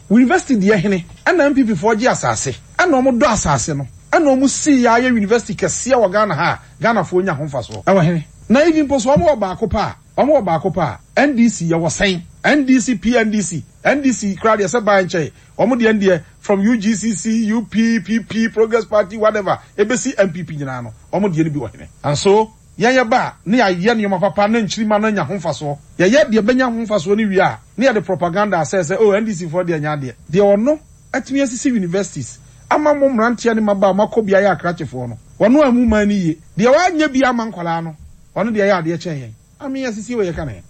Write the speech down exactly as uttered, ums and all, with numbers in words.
university de hene ana M P P for gi asase ana omo do asase no ana omo si ya ya university kese ya Ghana ha Ghana fo nya homfa so e wo hene na even poso omo ba akopa omo ba akopa N D C ya wo sen N D C P N D C N D C crowd ya se ba nche omo de ndie from U G C C U P P P Progress Party whatever ebesi M P P nyina no omo de ni bi wo hene and so yanya ba ne ya ye ne papa na nchirima na nya homfa so ye ye de benya homfa so ni wi a ne ya de propaganda say say oh N D C for de nya de de ono atumi asisi universities ama mo mrantia ne maba makobia ya akrachefo no wono amu mani ye de wa nya bi ama nkwala no wono de ya de che yen ami asisi we ye kana